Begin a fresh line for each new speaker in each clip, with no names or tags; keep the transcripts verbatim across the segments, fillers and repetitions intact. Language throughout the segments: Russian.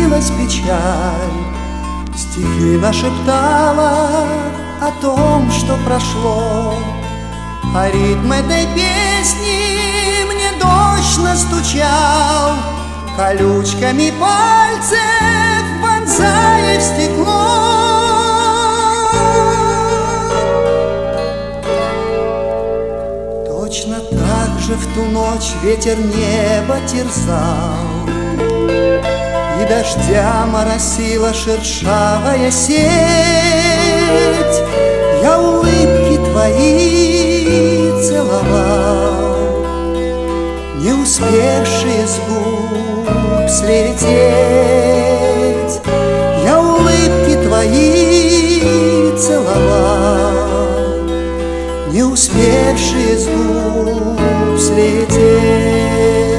длилась печаль, стихи нашептала о том, что прошло. А ритм этой песни мне дождь настучал, колючками пальцев вонзая в стекло. Точно так же в ту ночь ветер небо терзал, и дождя моросила шершавая сеть. Я улыбки твои целовал, не успевшие с губ слететь. Я улыбки твои целовал, не успевшие с губ слететь.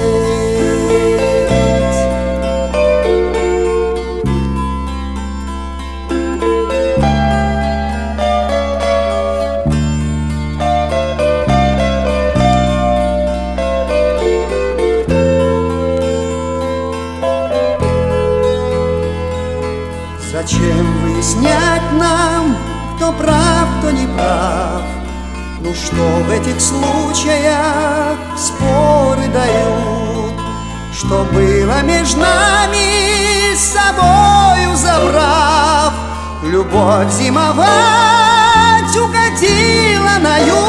Зачем выяснять нам, кто прав, кто не прав? Ну что в этих случаях споры дают? Что было между нами, с собою забрав? Любовь зимовать укатила на юг.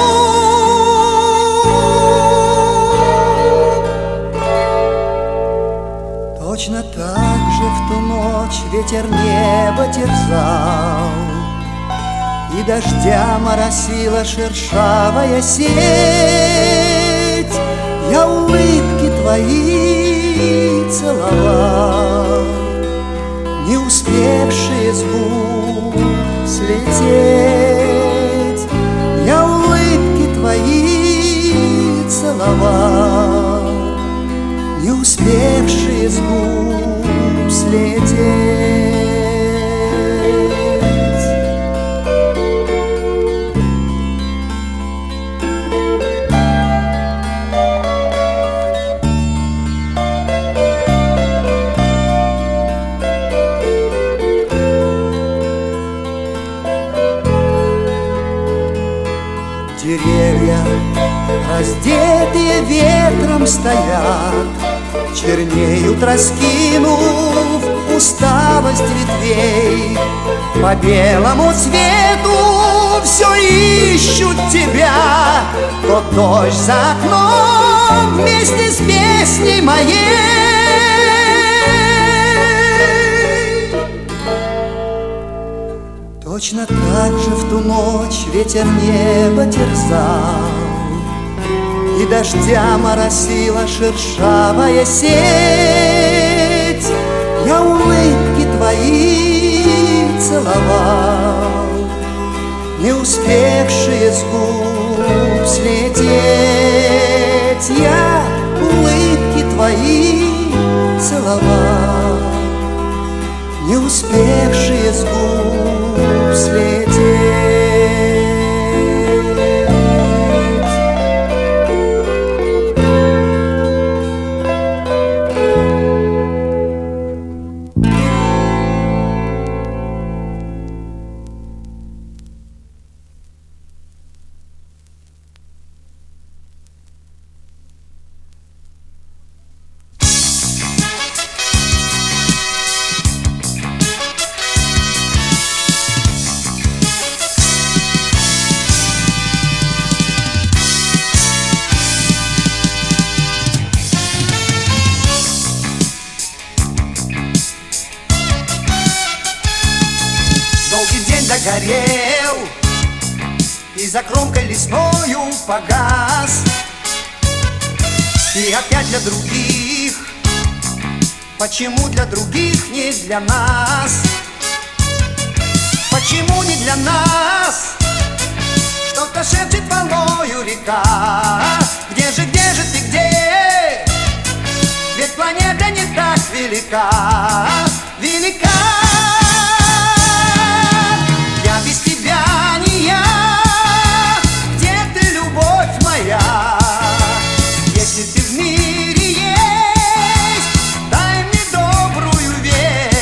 Точно так же в ту ночь ветер небо терзал, и дождя моросила шершавая сеть. Я улыбки твои целовал, не успевшие с губ слететь. Я улыбки твои целовал, не успевшие с губ слететь. Деревья, раздетые ветром, стоят, чернеют, раскинув усталость ветвей. По белому свету все ищут тебя, то дождь за окном вместе с песней моей. Точно так же в ту ночь ветер небо терзал, и дождя моросила шершавая сеть. Я улыбки твои целовал, не успевшие с губ слететь. Я улыбки твои целовал, не успевшие с губ слететь.
Горел и за кромкой лесною погас. И опять для других, почему для других, не для нас? Почему не для нас? Что-то шепчет волною река. Где же, где же ты, где? Ведь планета не так велика, велика. Без тебя не я, где ты, любовь моя? Если ты в мире есть, дай мне добрую весть.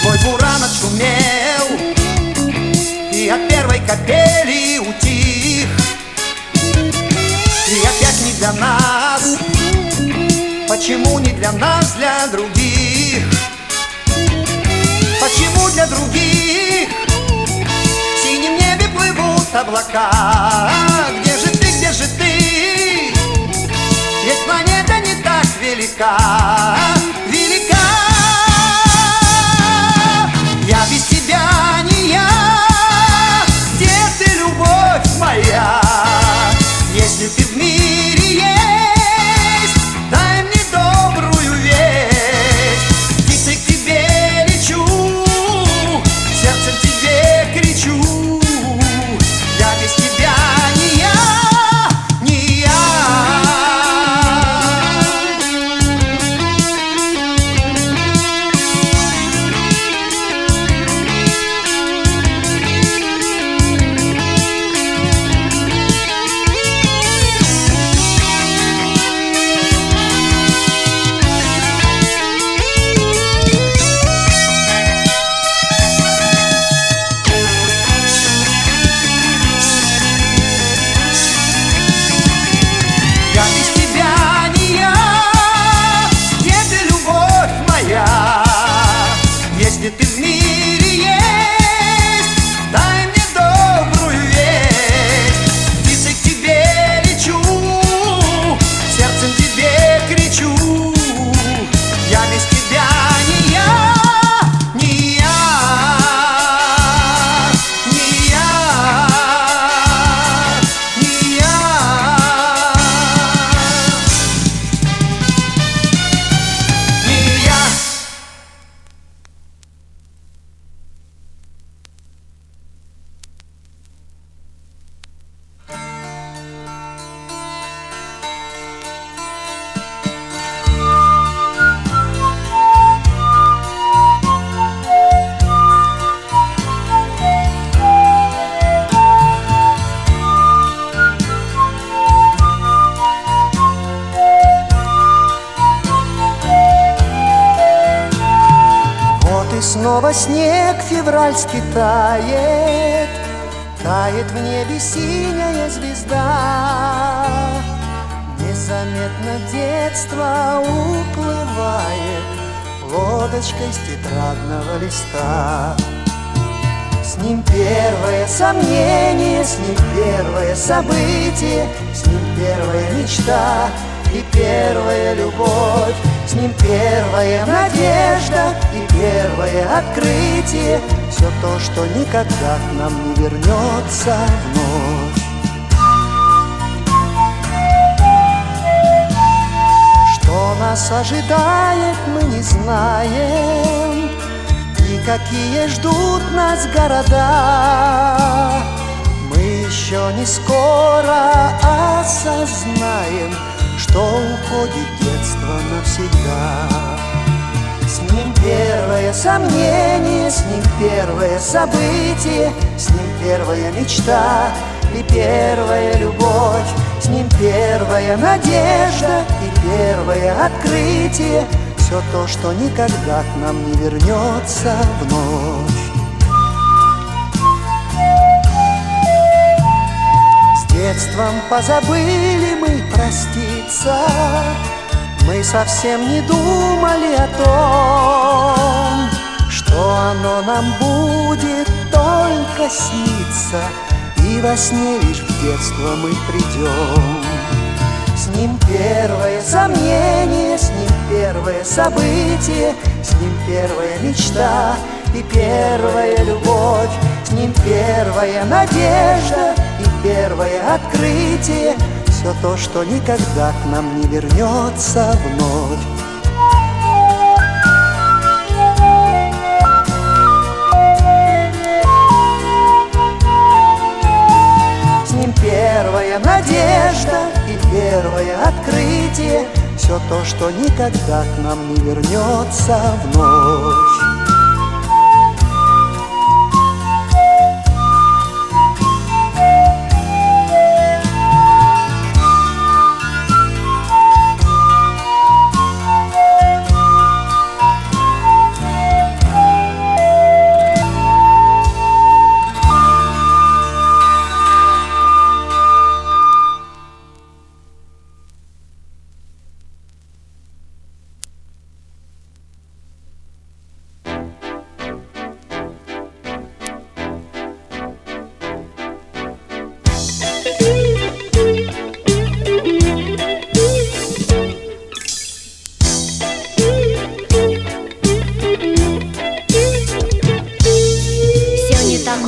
Твой буран отшумел и от первой капели утих. И опять не для нас. Почему не для нас, для других? Почему для других? В синем небе плывут облака. Где же ты, где же ты? Ведь планета не так велика. Велика. Я без тебя не я. Где ты, любовь моя? Если ты в мире есть, дай мне добрую весть. Птицей к тебе лечу, сердцем тебе кричу. Я без тебя не я, не я. Если ты в мире есть, дай мне добрую весть. Птицей к тебе лечу, сердцем тебе кричу. Я без тебя не я, не я, не я, не я. Не я.
И снова снег февральский тает, тает в небе синяя звезда. Незаметно детство уплывает лодочкой с тетрадного листа. С ним первое сомнение, с ним первое событие, с ним первая мечта и первая любовь. С ним первая надежда и первое открытие. Все то, что никогда к нам не вернется вновь. Что нас ожидает, мы не знаем, и какие ждут нас города. Мы еще не скоро осознаем, что уходит детство навсегда. С ним первое сомнение, с ним первое событие, с ним первая мечта и первая любовь. С ним первая надежда и первое открытие. Все то, что никогда к нам не вернется вновь. С детством позабыли мы проститься. Мы совсем не думали о том, что оно нам будет только сниться, и во сне лишь в детство мы придем. С ним первое сомнение, с ним первое событие, с ним первая мечта и первая любовь. С ним первая надежда и первое открытие. Все то, что никогда к нам не вернется вновь. С ним первая надежда и первое открытие. Все то, что никогда к нам не вернется вновь.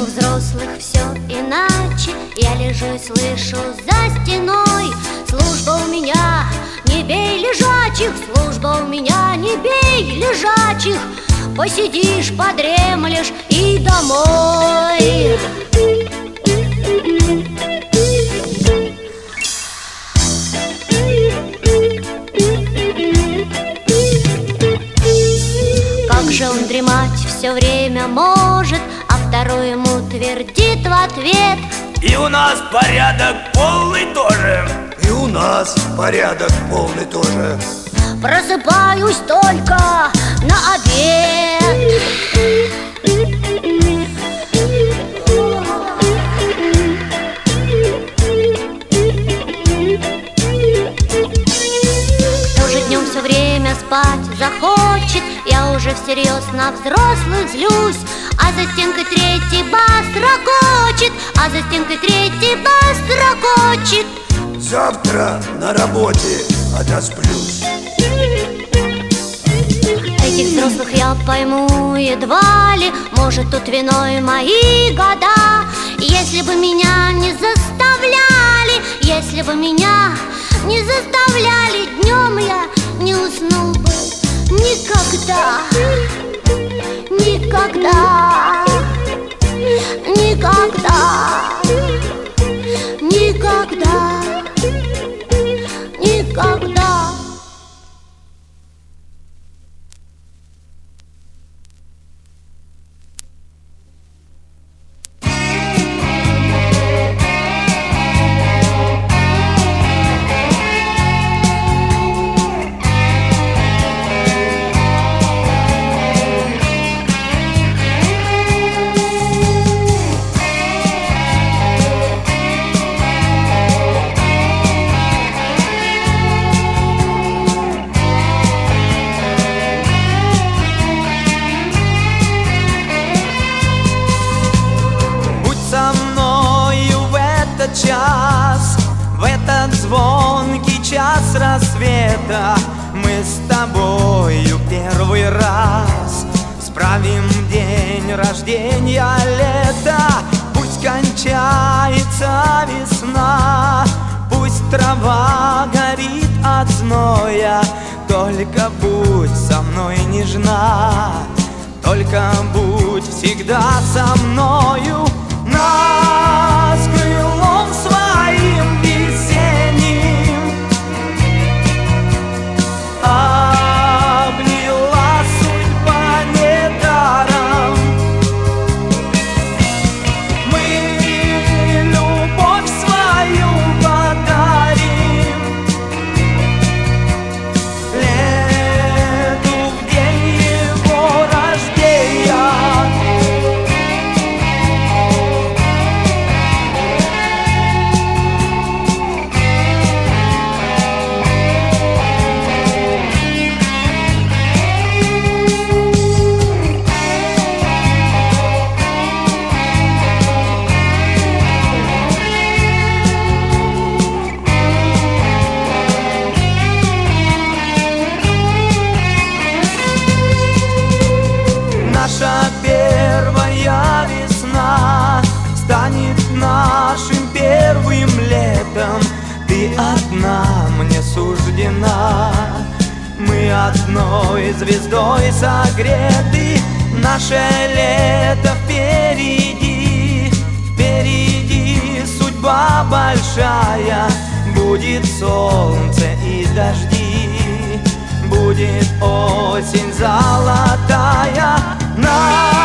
взрослых все иначе. Я лежу и слышу за стеной: служба у меня, не бей лежачих, служба у меня, не бей лежачих. Посидишь, подремлешь и домой. Как же он дремать все время может, а второй ему твердит в ответ:
и у нас порядок полный тоже.
И у нас порядок полный тоже.
Просыпаюсь только на обед. Тоже днем все время спать захочет. Я уже всерьез на взрослых злюсь. А за стенкой третий бас ракочет, а за стенкой третий бас ракочет.
Завтра на работе отосплюсь.
Этих взрослых я пойму едва ли, может, тут виной мои года. Если бы меня не заставляли, если бы меня не заставляли, днем я не уснул бы никогда. Никогда. Никогда. Никогда. Никогда.
Час, в этот звонкий час рассвета мы с тобою первый раз справим день рождения лета. Пусть кончается весна, пусть трава горит от зноя, только будь со мной нежна, только будь всегда со мною. Нас крылом своим весенним обняла судьба недаром. Мы любовь свою подарим лету в день его рождения. Наша первая весна станет нашим первым летом. Ты одна мне суждена, мы одной звездой согреты. Наше лето впереди, впереди судьба большая. Будет солнце и дожди, будет осень золотая. На